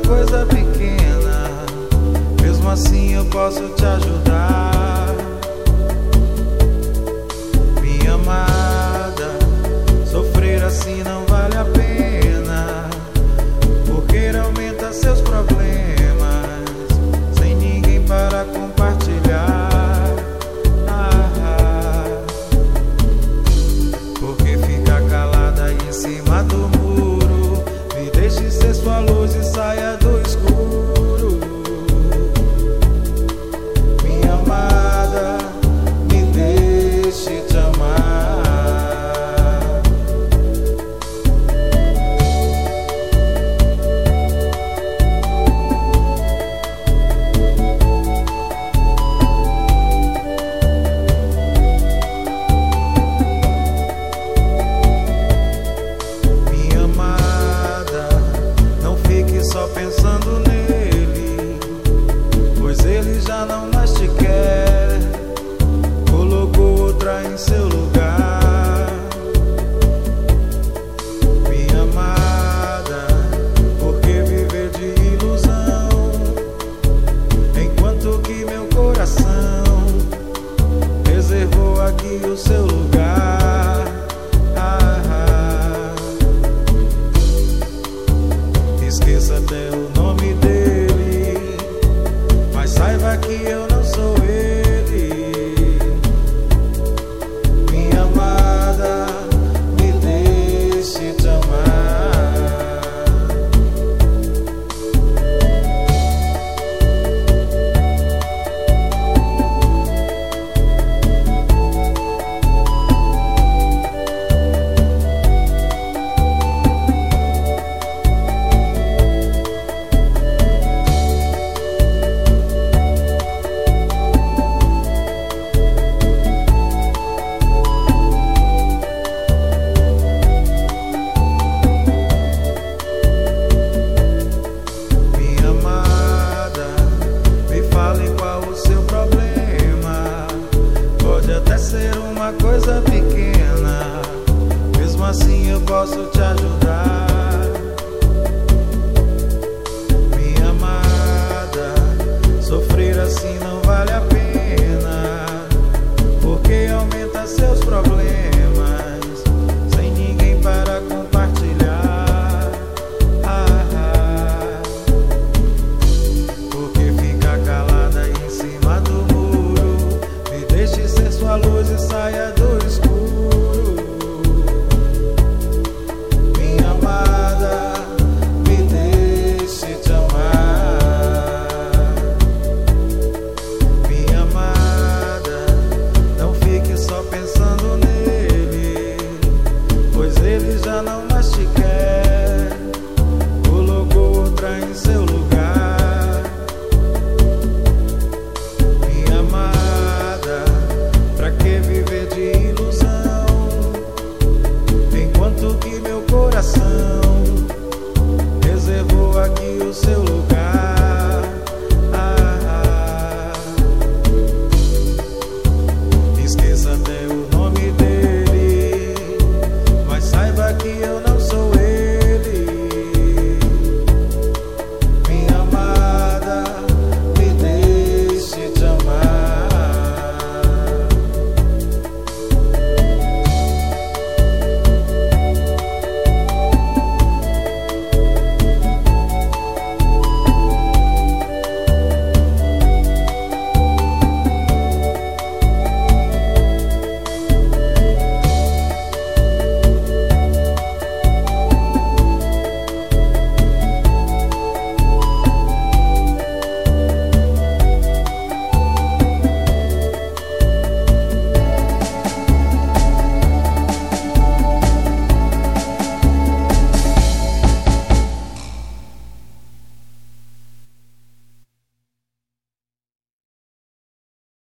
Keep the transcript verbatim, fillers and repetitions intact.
coisa pequena, mesmo assim eu posso te ajudar. Minha amada, sofrer assim não vale a pena, porque aumenta seus problemas, sem ninguém para compartilhar. Ah, ah. Porque fica calada aí em cima do muro, me deixe ser sua luz e saia do escuro. Minha amada, me deixe te amar. Minha amada, não fique só pensando nele, pois ele já não mais te quer, colocou outra em seu lugar. Minha amada, por que viver de ilusão, enquanto que meu coração reservou aqui o seu lugar. Ah, ah. Esqueça até o nome dele, mas saiba que eu não sou ele. Minha amada, me deixe te amar. Minha amada, me fale qual o seu problema. Pode até ser uma coisa pequena, mesmo assim eu posso te ajudar. Minha amada, sofrer assim não vale a pena, porque aumenta seus problemas, sem ninguém para compartilhar. Ah, ah. Porque fica calada aí em cima do muro, me deixe ser sua luz e saia do escuro. Minha amada, me deixe te amar. Minha amada, não fique só pensando nele, pois ele já não mais te quer, colocou outra em seu lugar. Minha amada, pra que viver de ilusão, enquanto que meu coração reservou aqui o seu